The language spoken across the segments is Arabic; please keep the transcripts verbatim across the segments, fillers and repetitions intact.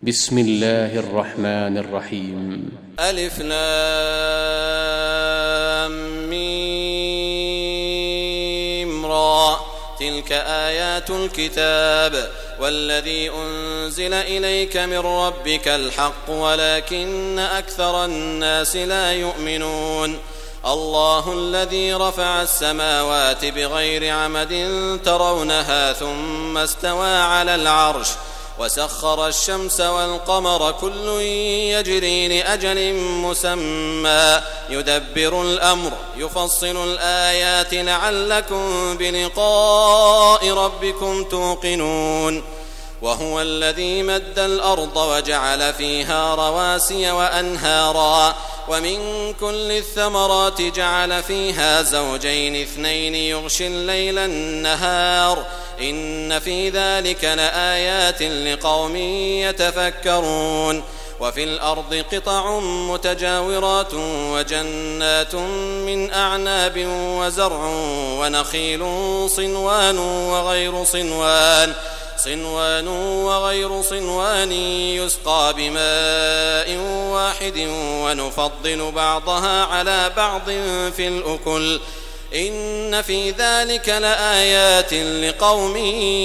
بسم الله الرحمن الرحيم. ألف لام ميم را. تلك آيات الكتاب والذي أنزل إليك من ربك الحق ولكن أكثر الناس لا يؤمنون. الله الذي رفع السماوات بغير عمد ترونها ثم استوى على العرش وسخر الشمس والقمر كل يجري لأجل مسمى يدبر الأمر يفصل الآيات لعلكم بلقاء ربكم توقنون. وهو الذي مد الأرض وجعل فيها رواسي وأنهارا ومن كل الثمرات جعل فيها زوجين اثنين يغشي الليل النهار إن في ذلك لآيات لقوم يتفكرون. وفي الأرض قطع متجاورات وجنات من أعناب وزرع ونخيل صنوان وغير صنوان صنوان وغير صنوان يسقى بماء واحد ونفضل بعضها على بعض في الأكل إن في ذلك لآيات لقوم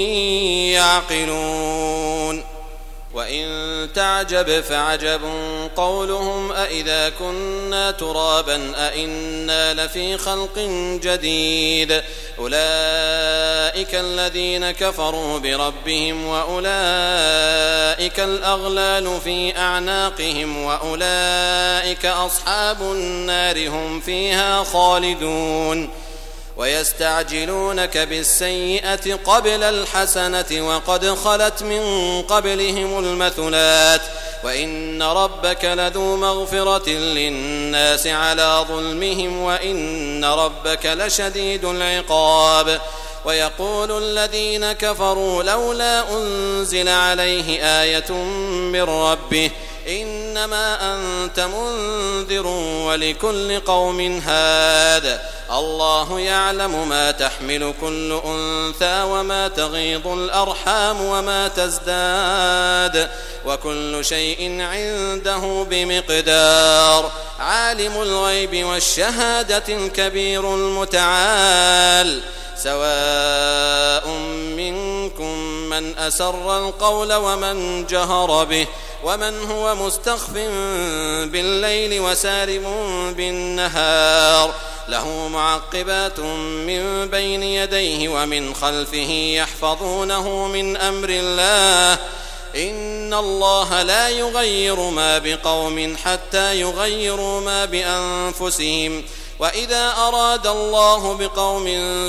يعقلون. وإن تعجب فعجب قولهم أإذا كنا ترابا أإنا لفي خلق جديد أولئك الذين كفروا بربهم وأولئك الأغلال في أعناقهم وأولئك أصحاب النار هم فيها خالدون. ويستعجلونك بالسيئة قبل الحسنة وقد خلت من قبلهم المثلات وإن ربك لذو مغفرة للناس على ظلمهم وإن ربك لشديد العقاب. ويقول الذين كفروا لولا أنزل عليه آية من ربه إنما أنت منذر ولكل قوم هاد الله يعلم ما تحمل كل أنثى وما تغيض الأرحام وما تزداد وكل شيء عنده بمقدار. عالم الغيب والشهادة الكبير المتعال سواء منكم من أسر القول ومن جهر به ومن هو مستخف بالليل وسارب بالنهار له معقبات من بين يديه ومن خلفه يحفظونه من أمر الله إن الله لا يغير ما بقوم حتى يغيروا ما بأنفسهم وإذا أراد الله بقوم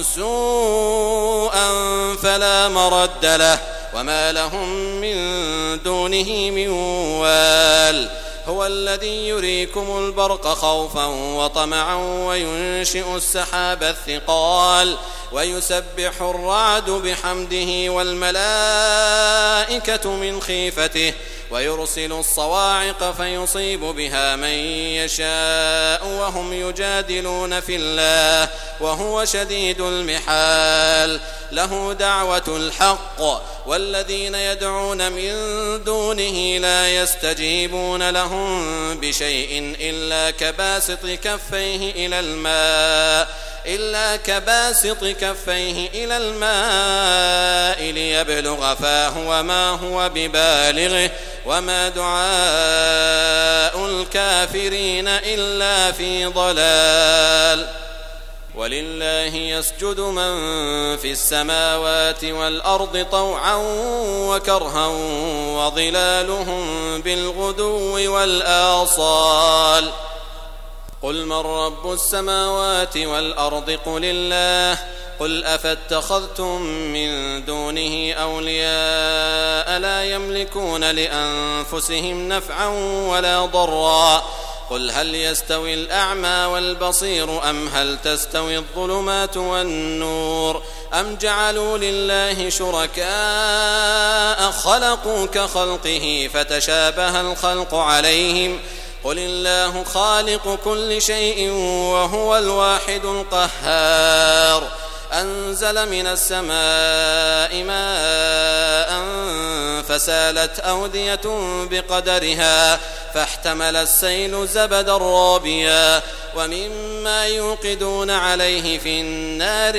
سوءا فلا مرد له وما لهم من دونه من وال. هو الذي يريكم البرق خوفا وطمعا وينشئ السحاب الثقال ويسبح الرعد بحمده والملائكة من خيفته ويرسل الصواعق فيصيب بها من يشاء وهم يجادلون في الله وهو شديد المحال. له دعوة الحق والذين يدعون من دونه لا يستجيبون لهم بشيء إلا كباسط كفيه إلى الماء إلا كباسط كفيه إلى الماء ليبلغ فاه وما هو ببالغه وما دعاء الكافرين إلا في ضلال. ولله يسجد من في السماوات والأرض طوعا وكرها وظلالهم بالغدو والآصال. قل من رب السماوات والأرض قل الله قل أفاتخذتم من دونه أولياء لا يملكون لأنفسهم نفعا ولا ضرا قل هل يستوي الأعمى والبصير أم هل تستوي الظلمات والنور أم جعلوا لله شركاء خلقوا كخلقه فتشابه الخلق عليهم قل الله خالق كل شيء وهو الواحد القهار. أنزل من السماء ماء فسالت أودية بقدرها فاحتمل السيل زبدا رابيا ومما يوقدون عليه في النار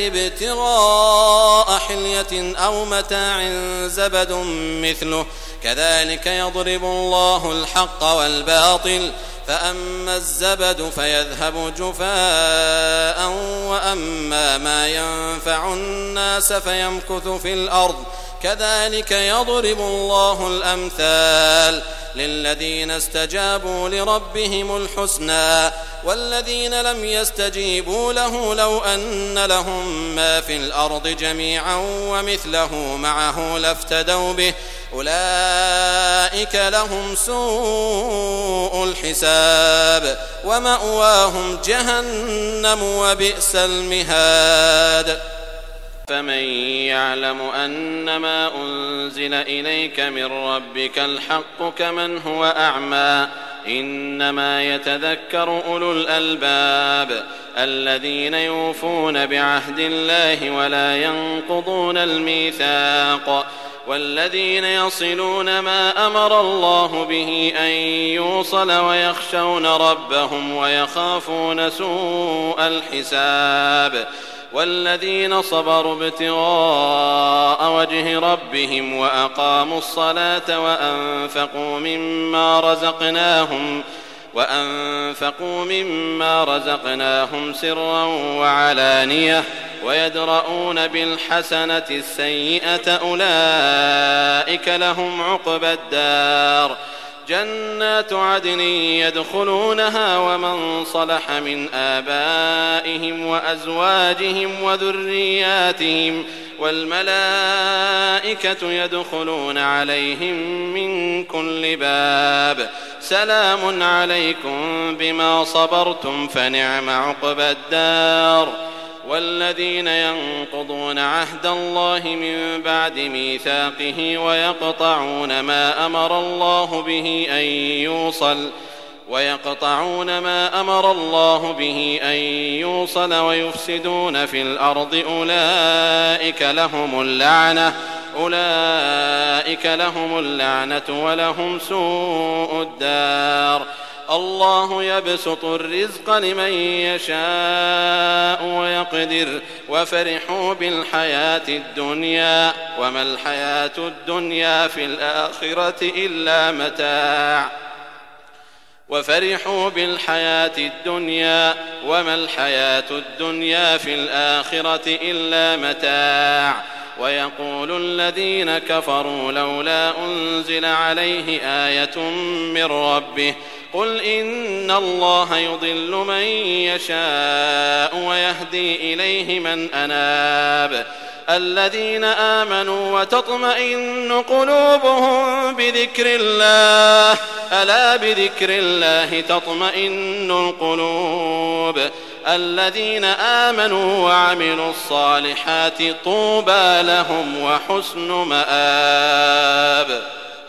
ابتغاء حلية أو متاع زبد مثله كذلك يضرب الله الحق والباطل فأما الزبد فيذهب جفاء وأما ما ينفع الناس فيمكث في الأرض كذلك يضرب الله الأمثال للذين استجابوا لربهم الحسنى والذين لم يستجيبوا له لو أن لهم ما في الأرض جميعا ومثله معه لافتدوا به أولئك لهم سوء الحساب ومأواهم جهنم وبئس المهاد. فمن يعلم أنما أنزل إليك من ربك الحق كمن هو أعمى إنما يتذكر أولو الألباب الذين يوفون بعهد الله ولا ينقضون الميثاق والذين يصلون ما أمر الله به أن يوصل ويخشون ربهم ويخافون سوء الحساب والذين صبروا ابتغاء وجه ربهم وأقاموا الصلاة وأنفقوا مما رزقناهم وأنفقوا مما رزقناهم سرا وعلانية ويدرؤون بالحسنة السيئة أولئك لهم عقبى الدار جنات عدن يدخلونها ومن صلح من آبائهم وأزواجهم وذرياتهم والملائكة يدخلون عليهم من كل باب سلام عليكم بما صبرتم فنعم عقبى الدار. والذين ينقضون عهد الله من بعد ميثاقه ويقطعون ما أمر الله به أن يوصل ويقطعون ما أمر الله به أن يوصل ويفسدون في الأرض أولئك لهم اللعنة أولئك لهم اللعنة ولهم سوء الدار. الله يبسط الرزق لمن يشاء ويقدر وفرحوا بالحياة الدنيا وما الحياة الدنيا في الآخرة إلا متاع وفرحوا بالحياة الدنيا وما الحياة الدنيا في الآخرة إلا متاع. ويقول الذين كفروا لولا أنزل عليه آية من ربه قل إن الله يضل من يشاء ويهدي إليه من أناب الذين آمنوا وتطمئن قلوبهم بذكر الله ألا بذكر الله تطمئن القلوب الذين آمنوا وعملوا الصالحات طوبى لهم وحسن مآب.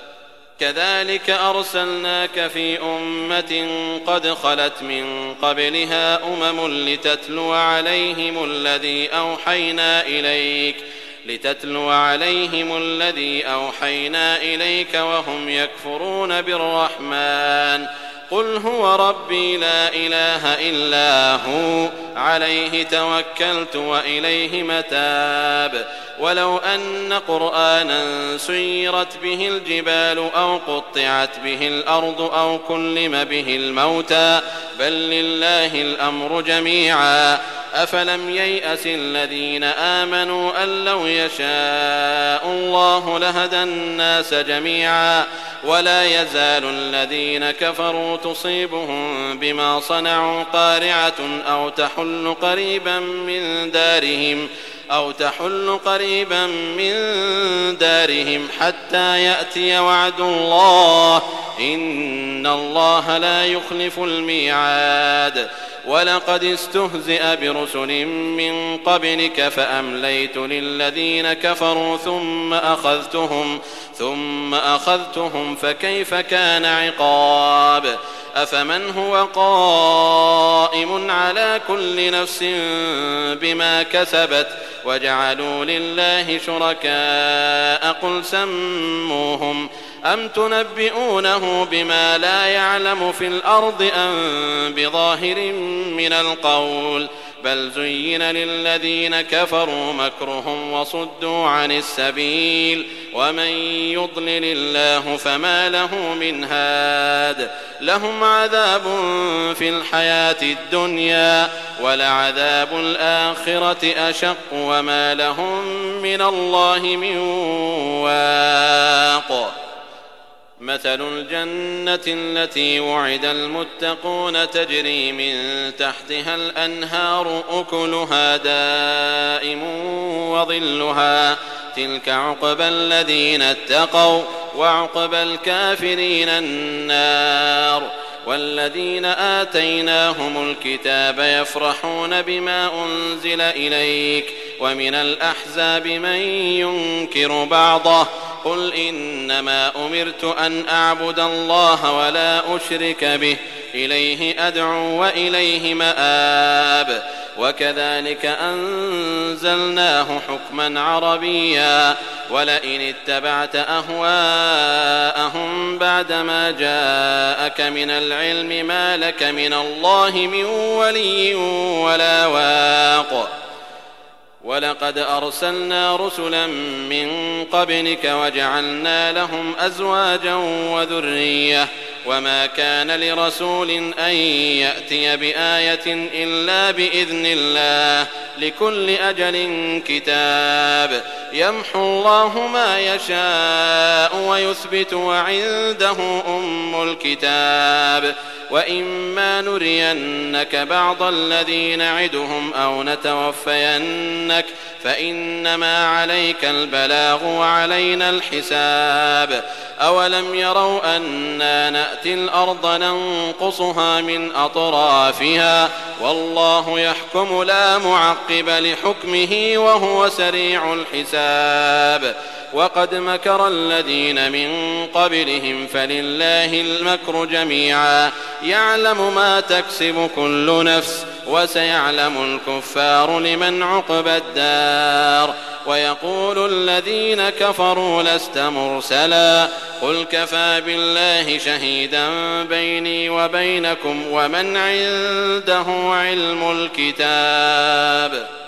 كذلك أرسلناك في أمة قد خلت من قبلها أمم لتتلو عليهم الذي أوحينا إليك لتتلو عليهم الذي أوحينا إليك وهم يكفرون بالرحمن قل هو ربي لا إله إلا هو عليه توكلت وإليه متاب. ولو أن قرآنا سيرت به الجبال أو قطعت به الأرض أو كلم به الموتى بل لله الأمر جميعا أفلم ييأس الذين آمنوا أن لو يشاء الله لهدى الناس جميعا ولا يزال الذين كفروا تصيبهم بما صنعوا قارعة أو تحل قريبا من دارهم أو تحل قريبا من دارهم حتى يأتي وعد الله إن الله لا يخلف الميعاد ولقد استهزئ برسل من قبلك فأمليت للذين كفروا ثم أخذتهم ثم أخذتهم فكيف كان عقاب أفمن هو قائم على كل نفس بما كسبت وجعلوا لله شركاء قل سموهم أم تنبئونه بما لا يعلم في الأرض أم بظاهر من القول بل زين للذين كفروا مكرهم وصدوا عن السبيل ومن يضلل الله فما له من هاد لهم عذاب في الحياة الدنيا ولعذاب الآخرة أشق وما لهم من الله من واق مثل الجنة التي وعد المتقون تجري من تحتها الأنهار أكلها دائم وظلها تلك عقبى الذين اتقوا وعقبى الكافرين النار والذين آتيناهم الكتاب يفرحون بما أنزل إليك ومن الأحزاب من ينكر بعضه قل إنما أمرت أن أعبد الله ولا أشرك به إليه أدعو وإليه مآب وكذلك أنزلناه حكما عربيا ولئن اتبعت أهواءهم بعدما جاءك من العلم ما لك من الله من ولي ولا واق ولقد أرسلنا رسلا من قبلك وجعلنا لهم أزواجا وذرية وما كان لرسول أن يأتي بآية إلا بإذن الله لكل أجل كتاب يمحو الله ما يشاء ويثبت وعنده أم الكتاب وإما نرينك بعض الذي نعدهم أو نتوفينك فإنما عليك البلاغ وعلينا الحساب أولم يروا أنا نأتي الأرض ننقصها من أطرافها والله يحكم لا معقب لحكمه وهو سريع الحساب وقد مكر الذين من قبلهم فلله المكر جميعا يعلم ما تكسب كل نفس وسيعلم الكفار لمن عقبى الدار ويقول الذين كفروا لست مرسلا قل كفى بالله شهيدا بيني وبينكم ومن عنده علم الكتاب